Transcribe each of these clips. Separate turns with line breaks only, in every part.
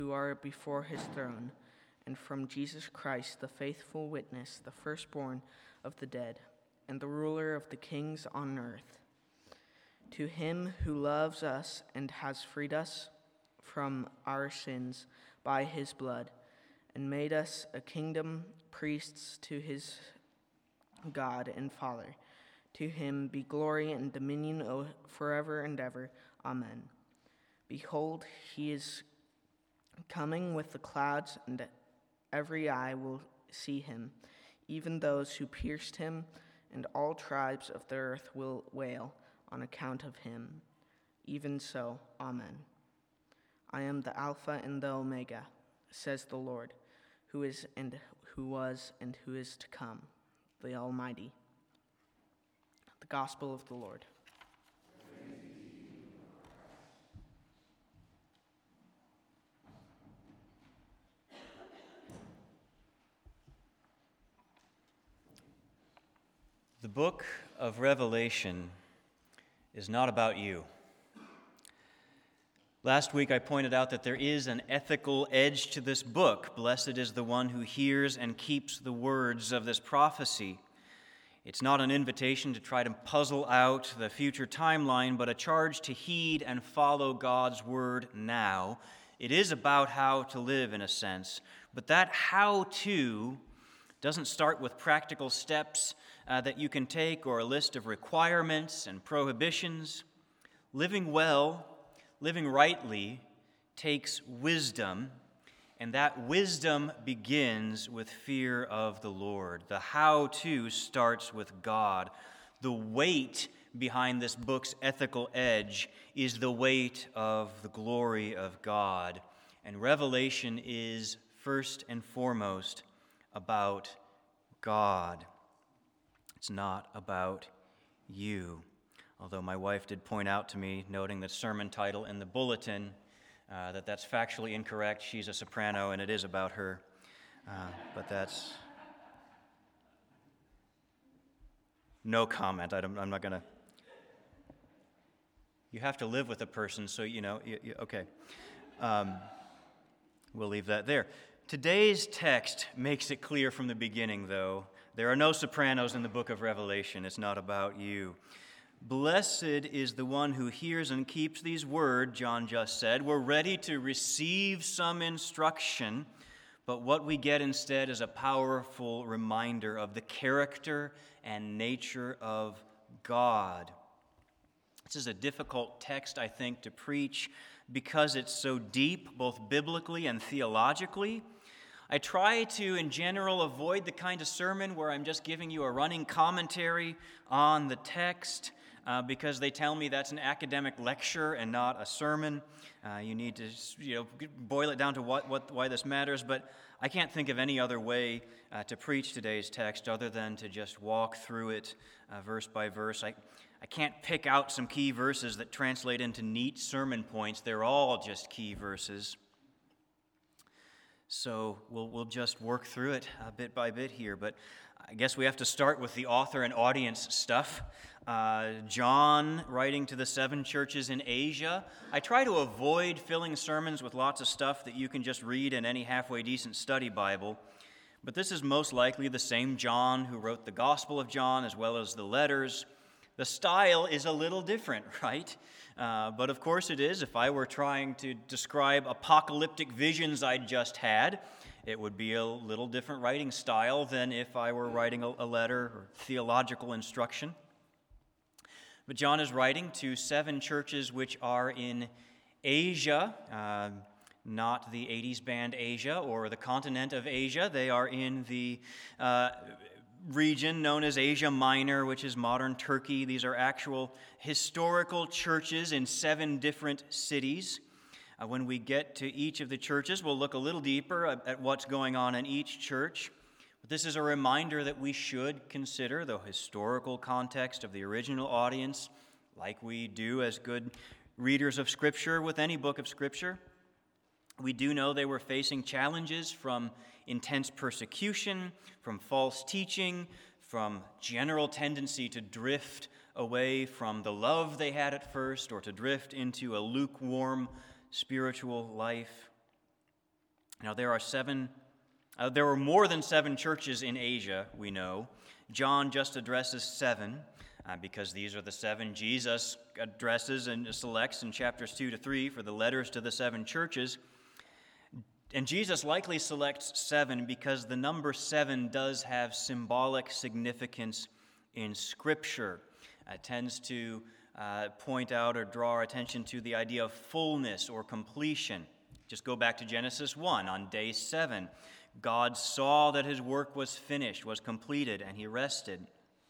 who are before his throne, and from Jesus Christ, the faithful witness, the firstborn of the dead, and the ruler of the kings on earth. To him who loves us and has freed us from our sins by his blood, and made us a kingdom, priests to his God and Father. To him be glory and dominion forever and ever. Amen. Behold, he is coming with the clouds, and every eye will see him, even those who pierced him, and all tribes of the earth will wail on account of him. Even so, Amen. I am the Alpha and the Omega, says the Lord, who is and who was and who is to come, the Almighty. The Gospel of the Lord.
The book of Revelation is not about you. Last week I pointed out that there is an ethical edge to this book. Blessed is the one who hears and keeps the words of this prophecy. It's not an invitation to try to puzzle out the future timeline, but a charge to heed and follow God's word now. It is about how to live, in a sense, but that how-to doesn't start with practical steps that you can take or a list of requirements and prohibitions. Living well, living rightly, takes wisdom, and that wisdom begins with fear of the Lord. The how-to starts with God. The weight behind this book's ethical edge is the weight of the glory of God. And Revelation is first and foremost about God. It's not about you. Although my wife did point out to me, noting the sermon title in the bulletin, that's factually incorrect. She's a soprano, and it is about her. But that's no comment. I'm not going to. You have to live with a person, so okay. We'll leave that there. Today's text makes it clear from the beginning, though. There are no sopranos in the book of Revelation. It's not about you. Blessed is the one who hears and keeps these words, John just said. We're ready to receive some instruction, but what we get instead is a powerful reminder of the character and nature of God. This is a difficult text, I think, to preach because it's so deep, both biblically and theologically. I try to, in general, avoid the kind of sermon where I'm just giving you a running commentary on the text because they tell me that's an academic lecture and not a sermon. You need to boil it down to why this matters, but I can't think of any other way to preach today's text other than to just walk through it verse by verse. I can't pick out some key verses that translate into neat sermon points. They're all just key verses. So we'll just work through it bit by bit here, but I guess we have to start with the author and audience stuff. John writing to the 7 churches in Asia. I try to avoid filling sermons with lots of stuff that you can just read in any halfway decent study Bible, but this is most likely the same John who wrote the Gospel of John as well as the letters. The style is a little different, right? But of course it is. If I were trying to describe apocalyptic visions I'd just had, it would be a little different writing style than if I were writing a letter or theological instruction. But John is writing to 7 churches which are in Asia, not the 80s band Asia or the continent of Asia. They are in the region known as Asia Minor, which is modern Turkey. These are actual historical churches in 7 different cities. When we get to each of the churches, we'll look a little deeper at what's going on in each church. But this is a reminder that we should consider the historical context of the original audience, like we do as good readers of Scripture with any book of Scripture. We do know they were facing challenges from intense persecution, from false teaching, from general tendency to drift away from the love they had at first or to drift into a lukewarm spiritual life. Now, there were more than 7 churches in Asia, we know. John just addresses 7 because these are the 7 Jesus addresses and selects in chapters 2 to 3 for the letters to the 7 churches. And Jesus likely selects 7 because the number 7 does have symbolic significance in Scripture. It tends to point out or draw our attention to the idea of fullness or completion. Just go back to Genesis 1. On day 7, God saw that his work was finished, was completed, and he rested.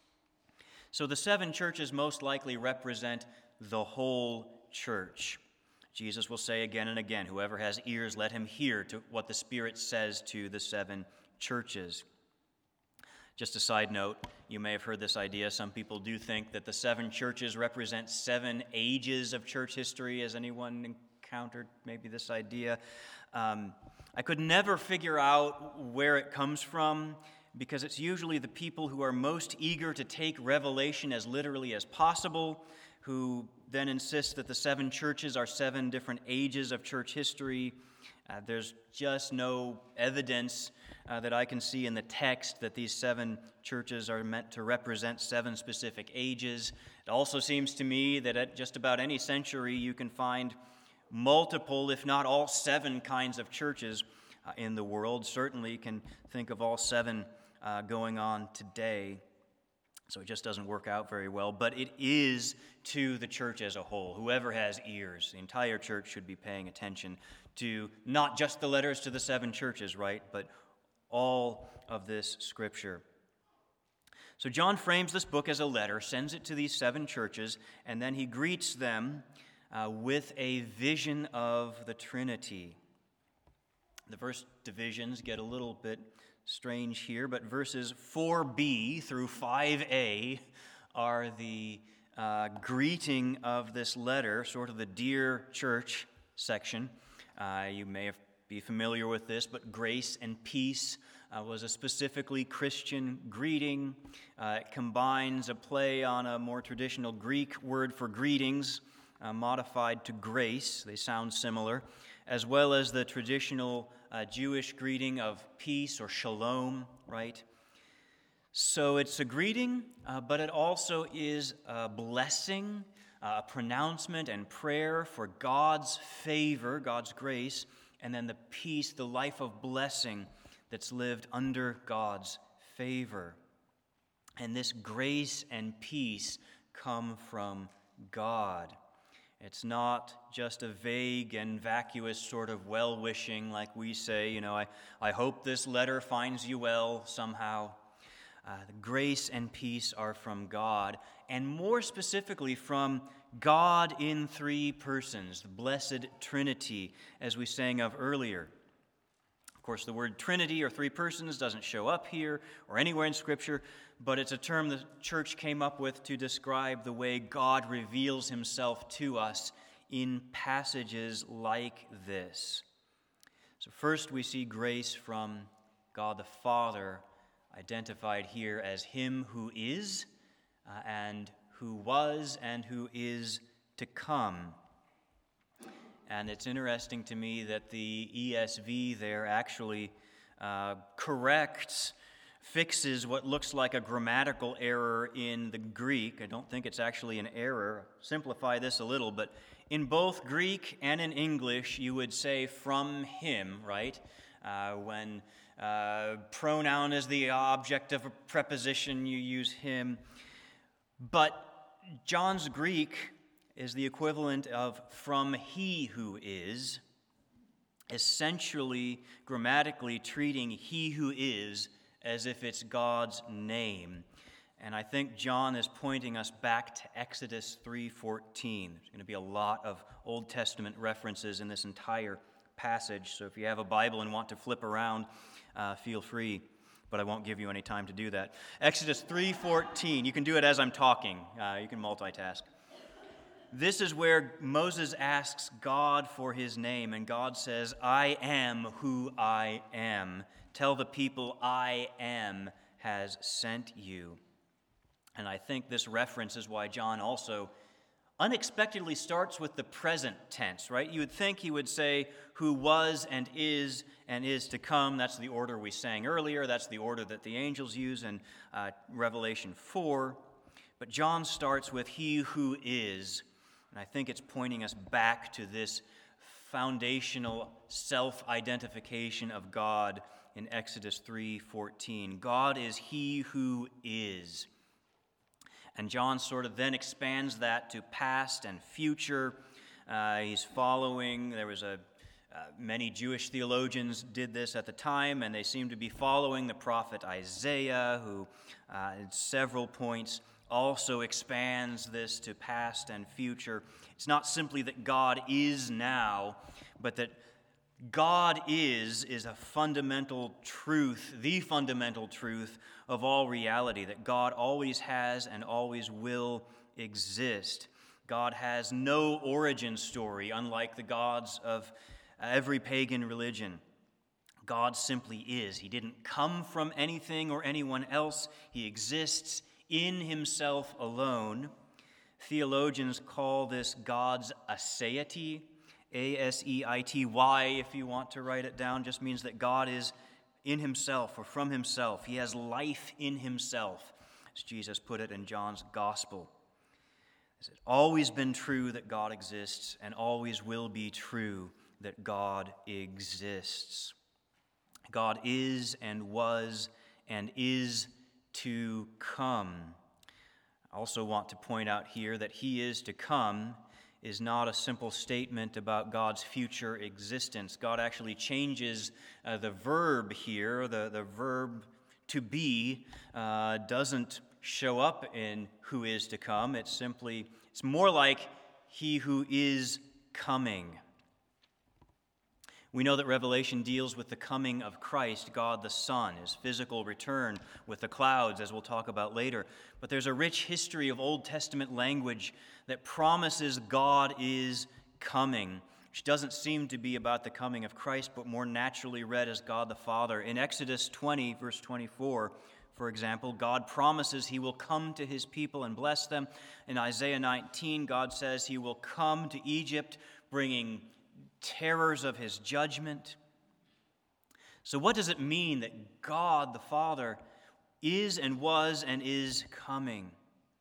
So the 7 churches most likely represent the whole church. Jesus will say again and again, whoever has ears, let him hear to what the Spirit says to the 7 churches. Just a side note, you may have heard this idea. Some people do think that the 7 churches represent 7 ages of church history. Has anyone encountered maybe this idea? I could never figure out where it comes from because it's usually the people who are most eager to take Revelation as literally as possible, who then insist that the 7 churches are 7 different ages of church history. There's just no evidence that I can see in the text that these 7 churches are meant to represent 7 specific ages. It also seems to me that at just about any century you can find multiple, if not all 7 kinds of churches in the world. Certainly can think of all 7 going on today. So it just doesn't work out very well. But it is to the church as a whole. Whoever has ears, the entire church should be paying attention to not just the letters to the 7 churches, right? But all of this Scripture. So John frames this book as a letter, sends it to these 7 churches, and then he greets them with a vision of the Trinity. The first divisions get a little bit strange here, but verses 4b through 5a are the greeting of this letter, sort of the Dear Church section. You may be familiar with this, but grace and peace was a specifically Christian greeting. It combines a play on a more traditional Greek word for greetings, modified to grace. They sound similar, as well as the traditional Jewish greeting of peace or shalom, right? So it's a greeting, but it also is a blessing, a pronouncement and prayer for God's favor, God's grace, and then the peace, the life of blessing that's lived under God's favor. And this grace and peace come from God. It's not just a vague and vacuous sort of well-wishing like we say, I hope this letter finds you well somehow. The grace and peace are from God, and more specifically from God in 3 persons, the blessed Trinity, as we sang of earlier. Of course, the word Trinity or 3 persons doesn't show up here or anywhere in Scripture, but it's a term the church came up with to describe the way God reveals himself to us in passages like this. So first we see grace from God the Father, identified here as him who is and who was and who is to come. And it's interesting to me that the ESV there actually fixes what looks like a grammatical error in the Greek. I don't think it's actually an error. Simplify this a little, but in both Greek and in English, you would say from him, right? When pronoun is the object of a preposition, you use him. But John's Greek is the equivalent of from he who is, essentially, grammatically treating he who is as if it's God's name. And I think John is pointing us back to Exodus 3:14. There's going to be a lot of Old Testament references in this entire passage, so if you have a Bible and want to flip around, feel free, but I won't give you any time to do that. Exodus 3:14. You can do it as I'm talking. You can multitask. This is where Moses asks God for his name, and God says, I am who I am. Tell the people I am has sent you. And I think this reference is why John also unexpectedly starts with the present tense, right? You would think he would say, who was and is to come. That's the order we sang earlier. That's the order that the angels use in Revelation 4. But John starts with he who is, and I think it's pointing us back to this foundational self-identification of God in Exodus 3:14. God is he who is. And John sort of then expands that to past and future. He's following, there was many Jewish theologians did this at the time, and they seem to be following the prophet Isaiah, who at several points also expands this to past and future. It's not simply that God is now, but that God is a fundamental truth, the fundamental truth of all reality, that God always has and always will exist. God has no origin story, unlike the gods of every pagan religion. God simply is. He didn't come from anything or anyone else. He exists in himself alone. Theologians call this God's aseity, aseity, if you want to write it down, just means that God is in himself or from himself. He has life in himself, as Jesus put it in John's gospel. It's always been true that God exists and always will be true that God exists. God is and was and is to come. I also want to point out here that he is to come is not a simple statement about God's future existence. God actually changes the verb here. The verb to be doesn't show up in who is to come. It's more like he who is coming. We know that Revelation deals with the coming of Christ, God the Son, his physical return with the clouds, as we'll talk about later. But there's a rich history of Old Testament language that promises God is coming, which doesn't seem to be about the coming of Christ, but more naturally read as God the Father. In Exodus 20, verse 24, for example, God promises he will come to his people and bless them. In Isaiah 19, God says he will come to Egypt, bringing terrors of his judgment. So what does it mean that God the Father is and was and is coming?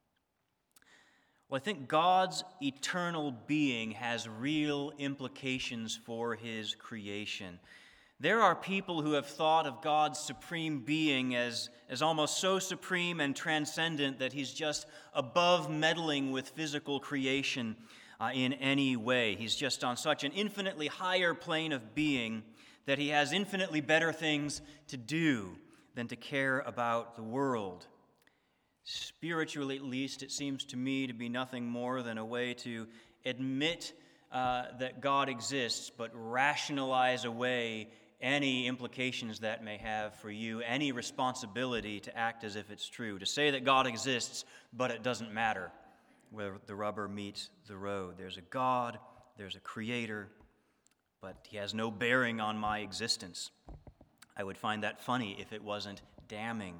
Well, I think God's eternal being has real implications for his creation. There are people who have thought of God's supreme being as almost so supreme and transcendent that he's just above meddling with physical creation in any way. He's just on such an infinitely higher plane of being that he has infinitely better things to do than to care about the world. Spiritually, at least, it seems to me to be nothing more than a way to admit that God exists, but rationalize away any implications that may have for you, any responsibility to act as if it's true. To say that God exists, but it doesn't matter where the rubber meets the road. There's a God, there's a creator, but he has no bearing on my existence. I would find that funny if it wasn't damning.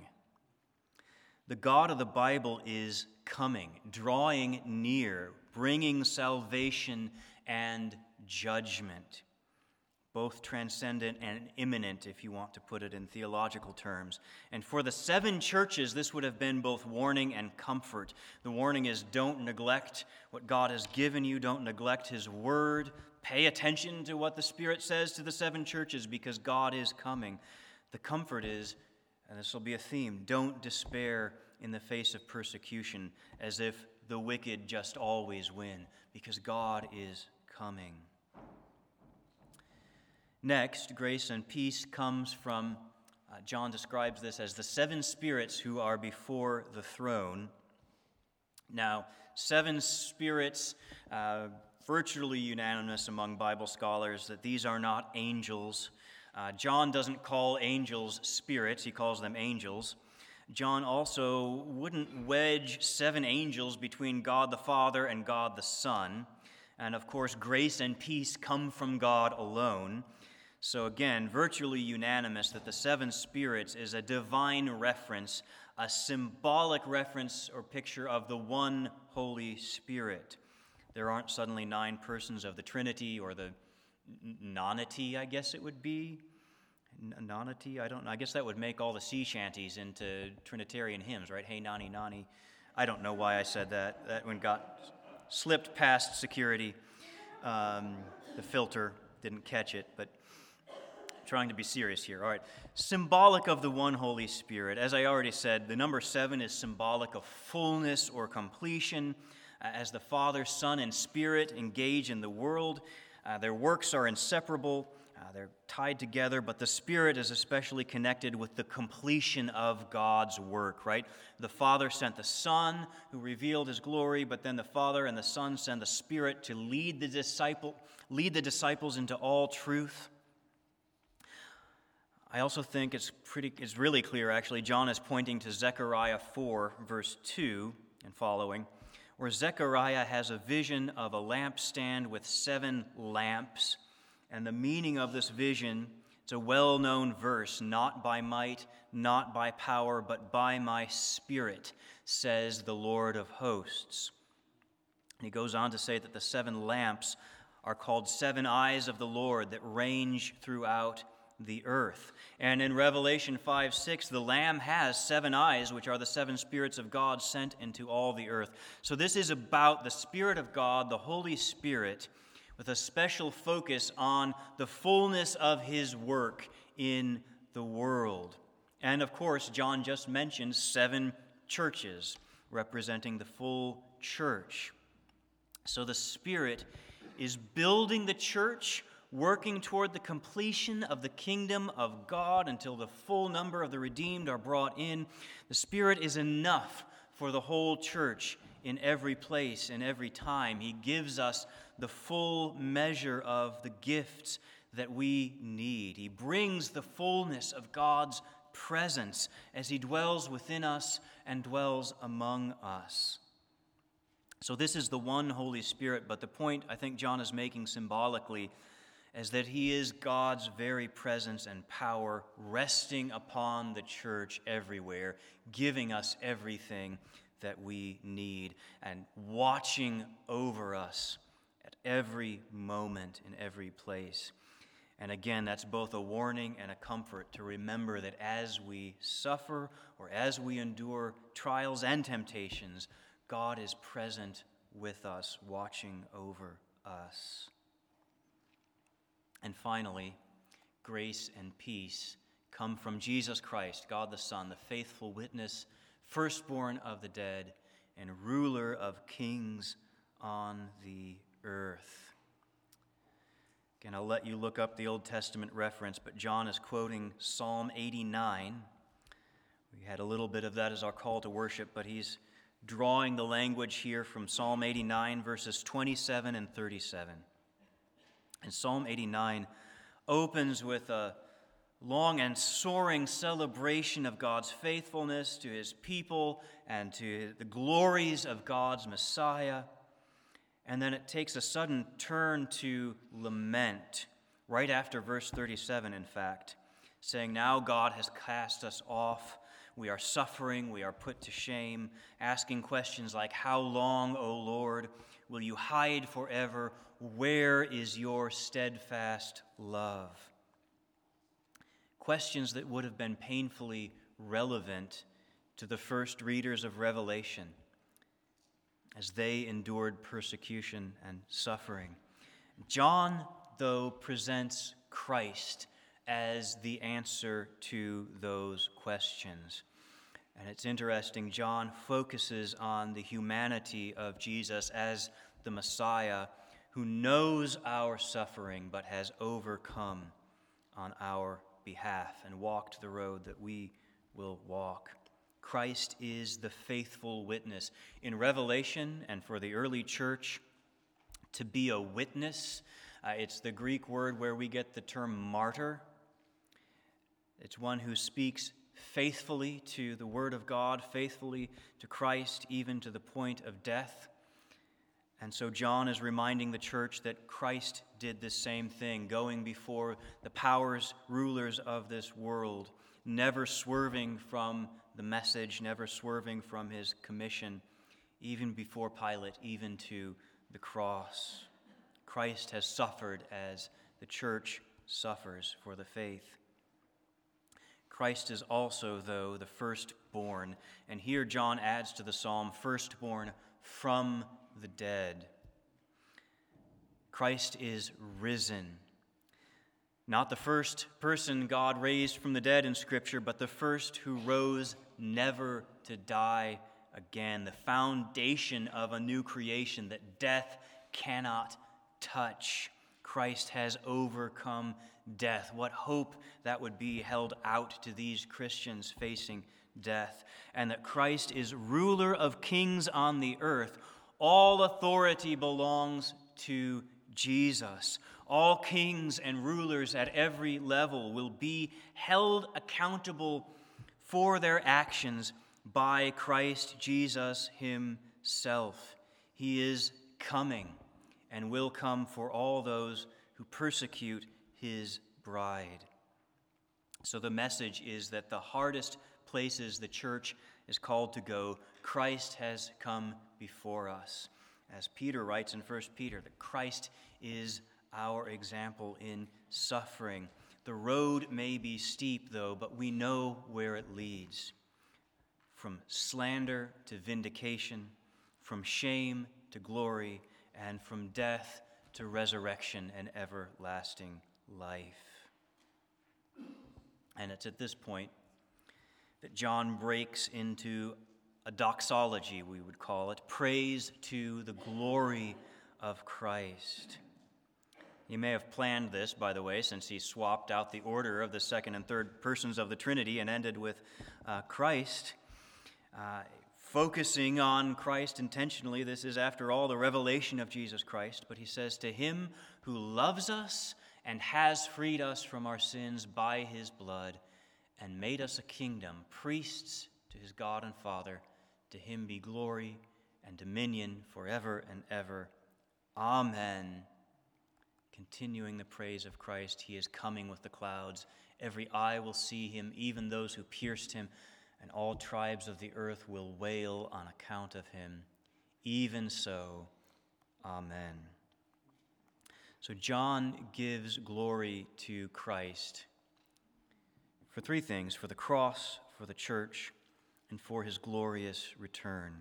The God of the Bible is coming, drawing near, bringing salvation and judgment, both transcendent and imminent, if you want to put it in theological terms. And for the 7 churches, this would have been both warning and comfort. The warning is, don't neglect what God has given you. Don't neglect his word. Pay attention to what the Spirit says to the 7 churches, because God is coming. The comfort is, and this will be a theme, don't despair in the face of persecution as if the wicked just always win, because God is coming. Next, grace and peace comes from, John describes this as the 7 spirits who are before the throne. Now, 7 spirits, virtually unanimous among Bible scholars that these are not angels. John doesn't call angels spirits, he calls them angels. John also wouldn't wedge 7 angels between God the Father and God the Son. And of course, grace and peace come from God alone. So again, virtually unanimous that the 7 spirits is a divine reference, a symbolic reference or picture of the one Holy Spirit. There aren't suddenly 9 persons of the Trinity or the nonity, I guess it would be. Nonity, I don't know. I guess that would make all the sea shanties into Trinitarian hymns, right? Hey, nani, nani. I don't know why I said that. That one got slipped past security. The filter didn't catch it, but trying to be serious here. All right. Symbolic of the one Holy Spirit. As I already said, the number 7 is symbolic of fullness or completion. As the Father, Son, and Spirit engage in the world, their works are inseparable. They're tied together, but the Spirit is especially connected with the completion of God's work, right? The Father sent the Son who revealed his glory, but then the Father and the Son send the Spirit to lead the disciples into all truth. I also think it's really clear, actually. John is pointing to Zechariah 4, verse 2 and following, where Zechariah has a vision of a lampstand with 7 lamps. And the meaning of this vision, it's a well-known verse, not by might, not by power, but by my Spirit, says the Lord of hosts. And he goes on to say that the 7 lamps are called 7 eyes of the Lord that range throughout the earth. And in Revelation 5:6, the Lamb has 7 eyes, which are the 7 spirits of God sent into all the earth. So this is about the Spirit of God, the Holy Spirit, with a special focus on the fullness of his work in the world. And of course, John just mentioned 7 churches representing the full church. So the Spirit is building the church, working toward the completion of the kingdom of God until the full number of the redeemed are brought in. The Spirit is enough for the whole church in every place, in every time. He gives us the full measure of the gifts that we need. He brings the fullness of God's presence as he dwells within us and dwells among us. So this is the one Holy Spirit, but the point I think John is making symbolically is that he is God's very presence and power resting upon the church everywhere, giving us everything that we need and watching over us at every moment in every place. And again, that's both a warning and a comfort to remember that as we suffer or as we endure trials and temptations, God is present with us, watching over us. And finally, grace and peace come from Jesus Christ, God the Son, the faithful witness, firstborn of the dead, and ruler of kings on the earth. Again, I'll let you look up the Old Testament reference, but John is quoting Psalm 89. We had a little bit of that as our call to worship, but he's drawing the language here from Psalm 89, verses 27 and 37. And Psalm 89 opens with a long and soaring celebration of God's faithfulness to his people and to the glories of God's Messiah. And then it takes a sudden turn to lament, right after verse 37, in fact, saying, "Now God has cast us off. We are suffering. We are put to shame," asking questions like, "How long, O Lord? Will you hide forever? Where is your steadfast love?" Questions that would have been painfully relevant to the first readers of Revelation as they endured persecution and suffering. John, though, presents Christ as the answer to those questions. And it's interesting, John focuses on the humanity of Jesus as the Messiah who knows our suffering but has overcome on our behalf and walked the road that we will walk. Christ is the faithful witness. In Revelation and for the early church, to be a witness, it's the Greek word where we get the term martyr. It's one who speaks faithfully to the Word of God, faithfully to Christ, even to the point of death. And so John is reminding the church that Christ did the same thing, going before the powers, rulers of this world, never swerving from the message, never swerving from his commission, even before Pilate, even to the cross. Christ has suffered as the church suffers for the faith. Christ is also, though, the firstborn. And here John adds to the psalm, firstborn from the dead. Christ is risen. Not the first person God raised from the dead in Scripture, but the first who rose never to die again. The foundation of a new creation that death cannot touch. Christ has overcome death. What hope that would be held out to these Christians facing death. And that Christ is ruler of kings on the earth. All authority belongs to Jesus. All kings and rulers at every level will be held accountable for their actions by Christ Jesus himself. He is coming and will come for all those who persecute his bride. So the message is that the hardest places the church is called to go, Christ has come before us. As Peter writes in 1 Peter, that Christ is our example in suffering. The road may be steep, though, but we know where it leads. From slander to vindication, from shame to glory, and from death to resurrection and everlasting life. And it's at this point that John breaks into a doxology, we would call it, praise to the glory of Christ. He may have planned this, by the way, since he swapped out the order of the second and third persons of the Trinity and ended with Christ. Focusing on Christ intentionally, this is, after all, the revelation of Jesus Christ. But he says, to him who loves us and has freed us from our sins by his blood and made us a kingdom, priests to his God and Father, to him be glory and dominion forever and ever. Amen. Continuing the praise of Christ, he is coming with the clouds. Every eye will see him, even those who pierced him, and all tribes of the earth will wail on account of him. Even so, amen. So John gives glory to Christ for three things: for the cross, for the church, and for his glorious return.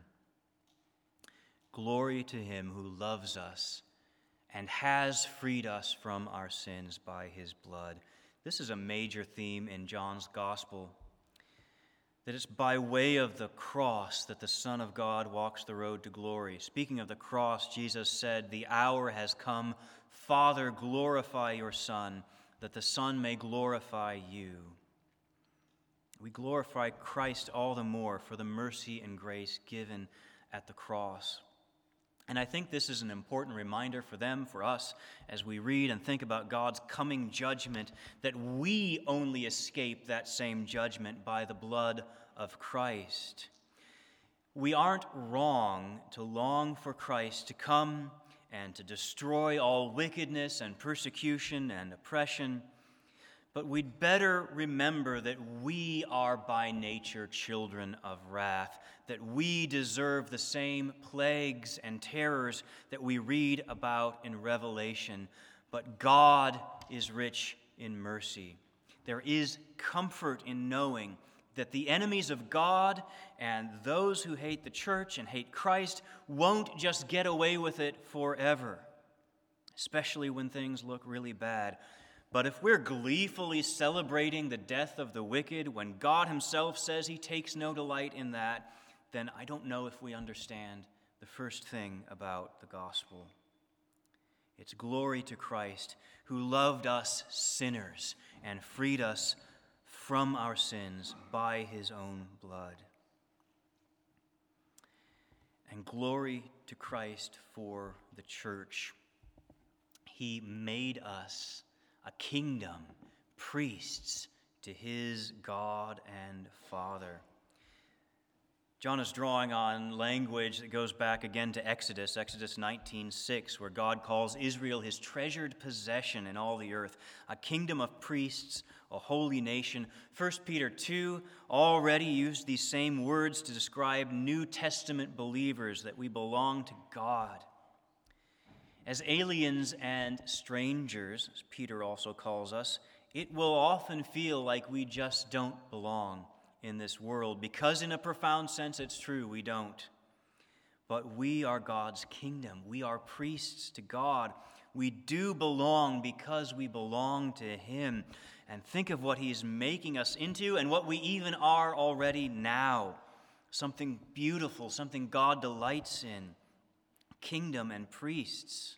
Glory to him who loves us and has freed us from our sins by his blood. This is a major theme in John's gospel, that it's by way of the cross that the Son of God walks the road to glory. Speaking of the cross, Jesus said, "The hour has come. Father, glorify your Son, that the Son may glorify you." We glorify Christ all the more for the mercy and grace given at the cross. And I think this is an important reminder for them, for us, as we read and think about God's coming judgment, that we only escape that same judgment by the blood of Christ. We aren't wrong to long for Christ to come and to destroy all wickedness and persecution and oppression, but we'd better remember that we are by nature children of wrath, that we deserve the same plagues and terrors that we read about in Revelation, but God is rich in mercy. There is comfort in knowing that the enemies of God and those who hate the church and hate Christ won't just get away with it forever, especially when things look really bad. But if we're gleefully celebrating the death of the wicked when God himself says he takes no delight in that, then I don't know if we understand the first thing about the gospel. It's glory to Christ, who loved us sinners and freed us from our sins by his own blood. And glory to Christ for the church. He made us a kingdom, priests to his God and Father. John is drawing on language that goes back again to Exodus 19:6, where God calls Israel his treasured possession in all the earth, a kingdom of priests, a holy nation. 1 Peter 2 already used these same words to describe New Testament believers, that we belong to God. As aliens and strangers, as Peter also calls us, it will often feel like we just don't belong in this world, because in a profound sense it's true, we don't. But we are God's kingdom. We are priests to God. We do belong because we belong to Him. And think of what He's making us into and what we even are already now. Something beautiful, something God delights in. Kingdom and priests.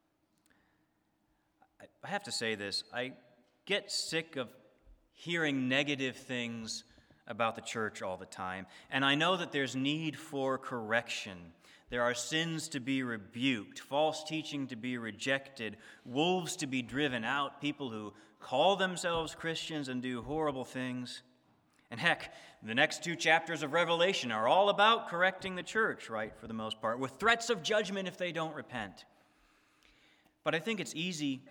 I have to say this. I get sick of hearing negative things about the church all the time. And I know that there's need for correction. There are sins to be rebuked, false teaching to be rejected, wolves to be driven out, people who call themselves Christians and do horrible things. And heck, the next 2 chapters of Revelation are all about correcting the church, right, for the most part, with threats of judgment if they don't repent. But I think it's easy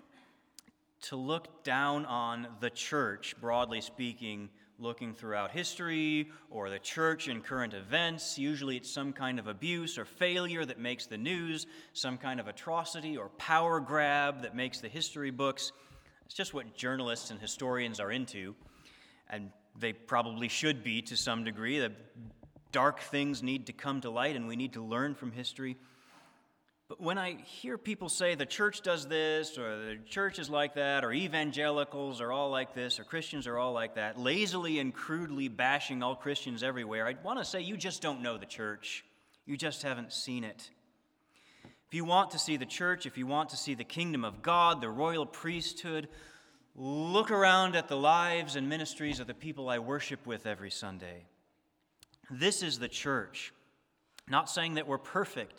to look down on the church, broadly speaking, looking throughout history, or the church in current events. Usually it's some kind of abuse or failure that makes the news, some kind of atrocity or power grab that makes the history books. It's just what journalists and historians are into, and they probably should be to some degree. The dark things need to come to light, and we need to learn from history. But when I hear people say the church does this, or the church is like that, or evangelicals are all like this, or Christians are all like that, lazily and crudely bashing all Christians everywhere, I'd want to say you just don't know the church. You just haven't seen it. If you want to see the church, if you want to see the kingdom of God, the royal priesthood, look around at the lives and ministries of the people I worship with every Sunday. This is the church. Not saying that we're perfect.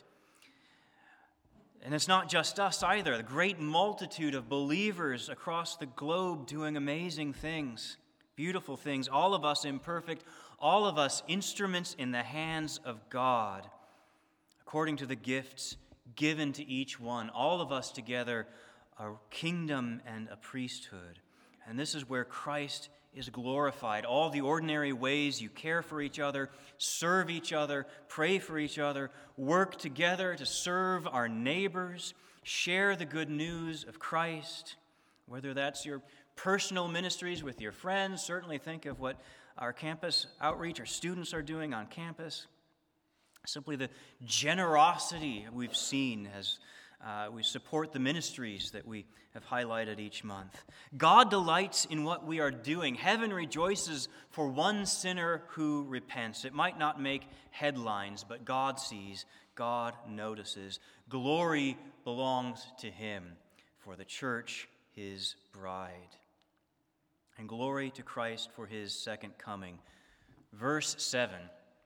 And it's not just us either. The great multitude of believers across the globe doing amazing things, beautiful things, all of us imperfect, all of us instruments in the hands of God, according to the gifts given to each one, all of us together, a kingdom and a priesthood. And this is where Christ is glorified. All the ordinary ways you care for each other, serve each other, pray for each other, work together to serve our neighbors, share the good news of Christ, whether that's your personal ministries with your friends. Certainly think of what our campus outreach, our students are doing on campus. Simply the generosity we've seen as we support the ministries that we have highlighted each month. God delights in what we are doing. Heaven rejoices for one sinner who repents. It might not make headlines, but God sees, God notices. Glory belongs to Him, for the church, His bride. And glory to Christ for His second coming. Verse 7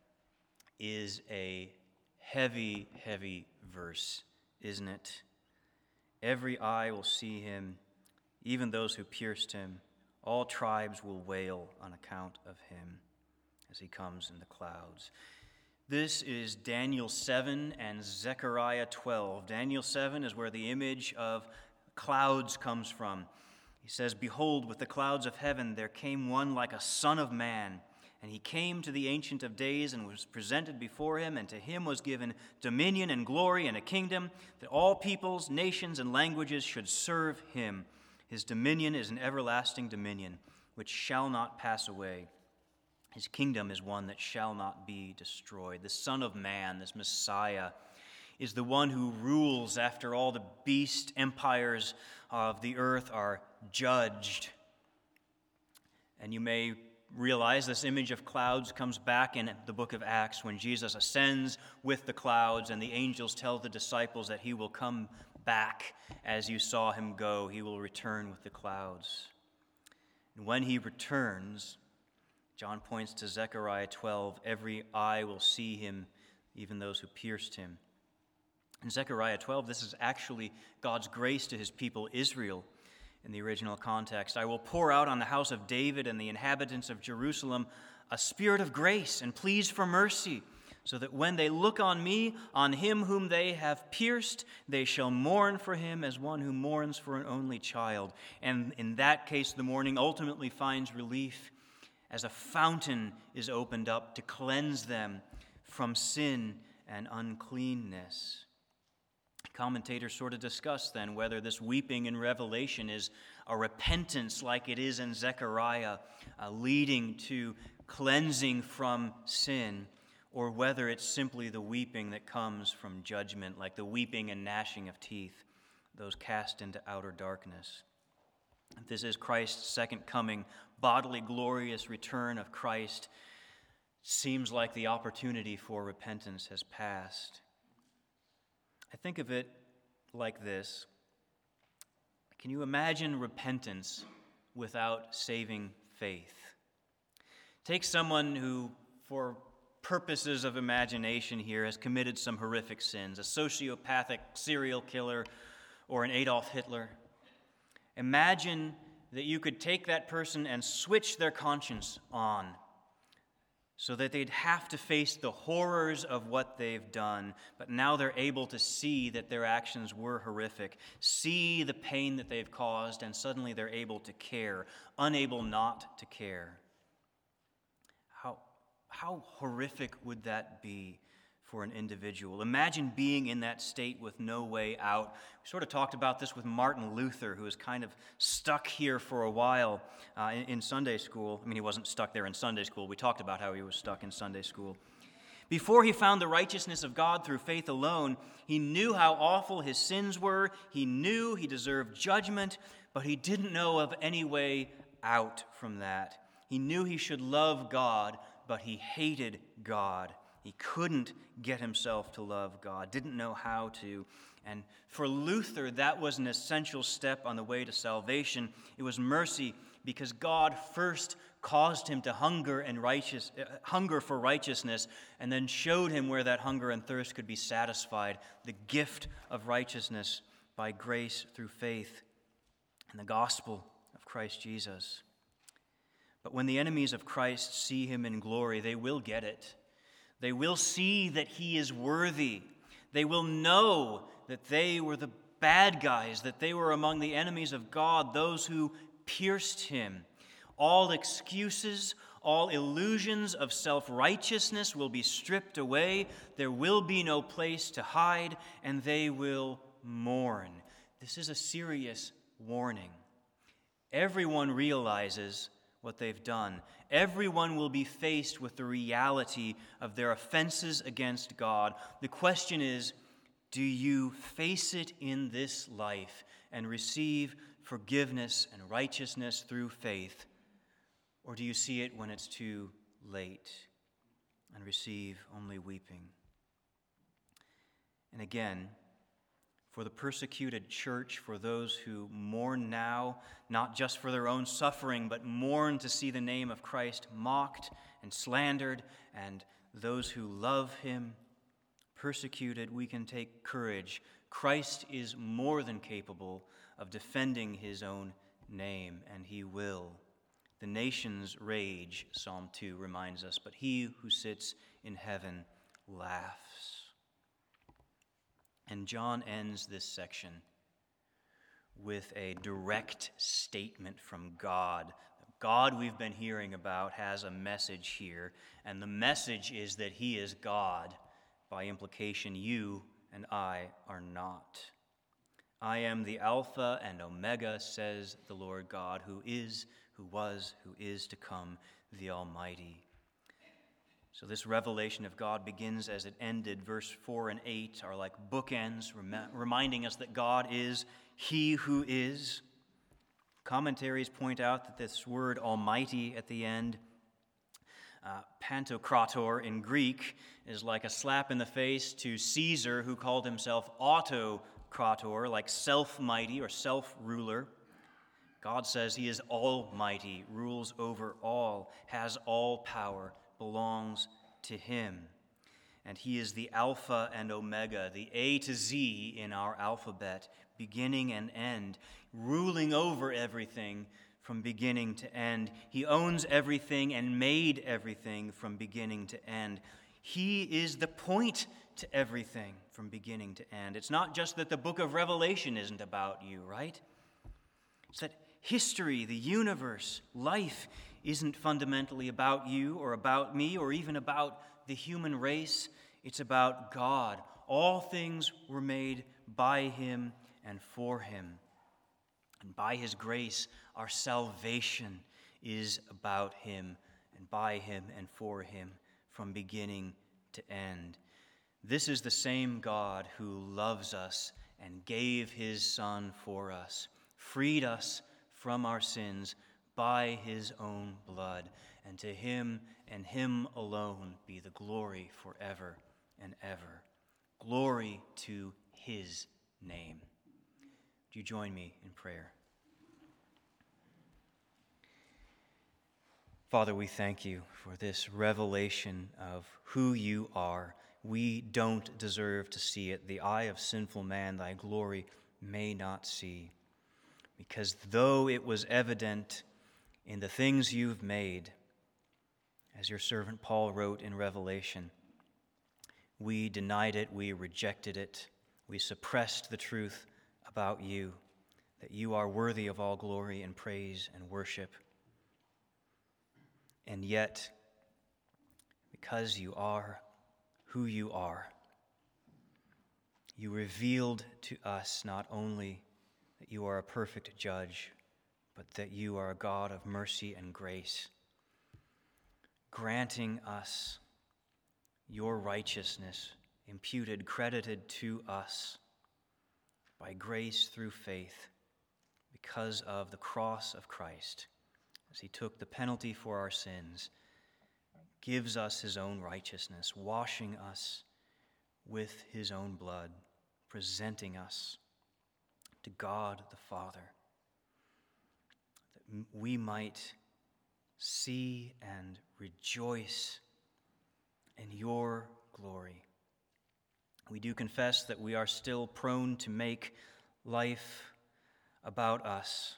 is a heavy, heavy verse, isn't it? Every eye will see Him, even those who pierced Him. All tribes will wail on account of Him as He comes in the clouds. This is Daniel 7 and Zechariah 12. Daniel 7 is where the image of clouds comes from. He says, "Behold, with the clouds of heaven there came one like a son of man. And he came to the Ancient of Days and was presented before him, and to him was given dominion and glory and a kingdom, that all peoples, nations, and languages should serve him. His dominion is an everlasting dominion, which shall not pass away. His kingdom is one that shall not be destroyed." The Son of Man, this Messiah, is the one who rules after all the beast empires of the earth are judged. And you may realize this image of clouds comes back in the book of Acts when Jesus ascends with the clouds and the angels tell the disciples that He will come back as you saw Him go. He will return with the clouds. And when He returns, John points to Zechariah 12, every eye will see Him, even those who pierced Him. In Zechariah 12, this is actually God's grace to His people Israel. In the original context, "I will pour out on the house of David and the inhabitants of Jerusalem a spirit of grace and pleas for mercy, so that when they look on me, on him whom they have pierced, they shall mourn for him as one who mourns for an only child." And in that case, the mourning ultimately finds relief as a fountain is opened up to cleanse them from sin and uncleanness. Commentators sort of discuss then whether this weeping in Revelation is a repentance like it is in Zechariah, leading to cleansing from sin, or whether it's simply the weeping that comes from judgment, like the weeping and gnashing of teeth, those cast into outer darkness. This is Christ's second coming, bodily, glorious return of Christ. Seems like the opportunity for repentance has passed. I think of it like this. Can you imagine repentance without saving faith? Take someone who, for purposes of imagination here, has committed some horrific sins, a sociopathic serial killer or an Adolf Hitler. Imagine that you could take that person and switch their conscience on so that they'd have to face the horrors of what they've done, but now they're able to see that their actions were horrific, see the pain that they've caused, and suddenly they're able to care, unable not to care. How horrific would that be for an individual? Imagine being in that state with no way out. We sort of talked about this with Martin Luther, who was kind of stuck here for a while in Sunday school. I mean, he wasn't stuck there in Sunday school. We talked about how he was stuck in Sunday school. Before he found the righteousness of God through faith alone, he knew how awful his sins were. He knew he deserved judgment, but he didn't know of any way out from that. He knew he should love God, but he hated God. He couldn't get himself to love God, didn't know how to. And for Luther, that was an essential step on the way to salvation. It was mercy because God first caused him to hunger for righteousness, and then showed him where that hunger and thirst could be satisfied, the gift of righteousness by grace through faith in the gospel of Christ Jesus. But when the enemies of Christ see him in glory, they will get it. They will see that he is worthy. They will know that they were the bad guys, that they were among the enemies of God, those who pierced him. All excuses, all illusions of self-righteousness will be stripped away. There will be no place to hide, and they will mourn. This is a serious warning. Everyone realizes what they've done. Everyone will be faced with the reality of their offenses against God. The question is, do you face it in this life and receive forgiveness and righteousness through faith? Or do you see it when it's too late and receive only weeping? And again, for the persecuted church, for those who mourn now, not just for their own suffering, but mourn to see the name of Christ mocked and slandered, and those who love him persecuted, we can take courage. Christ is more than capable of defending his own name, and he will. The nations rage, Psalm 2 reminds us, but he who sits in heaven laughs. And John ends this section with a direct statement from God. God we've been hearing about has a message here, and the message is that he is God. By implication, you and I are not. I am the Alpha and Omega, says the Lord God, who is, who was, who is to come, the Almighty. So this revelation of God begins as it ended. Verse 4 and 8 are like bookends, reminding us that God is he who is. Commentaries point out that this word Almighty at the end, Pantokrator in Greek, is like a slap in the face to Caesar, who called himself Autokrator, like self-mighty or self-ruler. God says he is almighty, rules over all, has all power, belongs to him. And he is the Alpha and Omega, the A to Z in our alphabet, beginning and end, ruling over everything from beginning to end. He owns everything and made everything from beginning to end. He is the point to everything from beginning to end. It's not just that the book of Revelation isn't about you, right? It's that history, the universe, life isn't fundamentally about you or about me or even about the human race. It's about God, All things were made by him and for him. And by his grace, our salvation is about him, and by him and for him, from beginning to end. This is the same God who loves us and gave his Son for us, freed us from our sins by his own blood, and to him and him alone be the glory forever and ever. Glory to his name. Would you join me in prayer? Father, we thank you for this revelation of who you are. We don't deserve to see it. The eye of sinful man thy glory may not see. Because though it was evident in the things you've made, as your servant Paul wrote in Revelation, we denied it, we rejected it, we suppressed the truth about you, that you are worthy of all glory and praise and worship. And yet, because you are who you are, you revealed to us not only that you are a perfect judge, but that you are a God of mercy and grace, granting us your righteousness, imputed, credited to us by grace through faith, because of the cross of Christ, as he took the penalty for our sins, gives us his own righteousness, washing us with his own blood, presenting us to God the Father, that we might see and rejoice in your glory. We do confess that we are still prone to make life about us,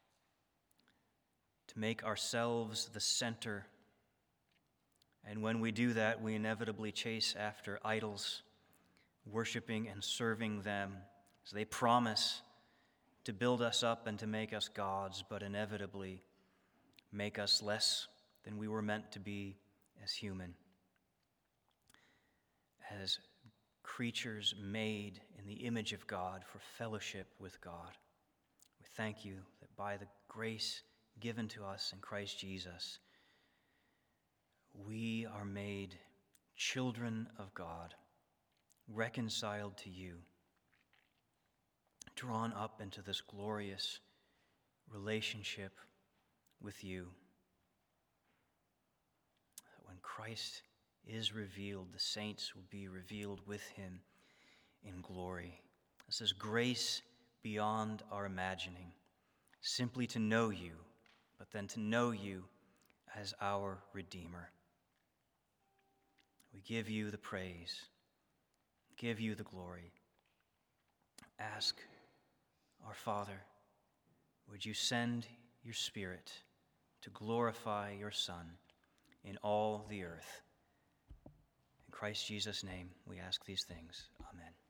to make ourselves the center. And when we do that, we inevitably chase after idols, worshiping and serving them as they promise to build us up and to make us gods, but inevitably make us less than we were meant to be as human, as creatures made in the image of God for fellowship with God. We thank you that by the grace given to us in Christ Jesus, we are made children of God, reconciled to you, drawn up into this glorious relationship with you. When Christ is revealed, the saints will be revealed with him in glory. This is grace beyond our imagining, simply to know you, but then to know you as our Redeemer. We give you the praise, give you the glory. Ask our Father, would you send your Spirit to glorify your Son in all the earth? In Christ Jesus' name we ask these things. Amen.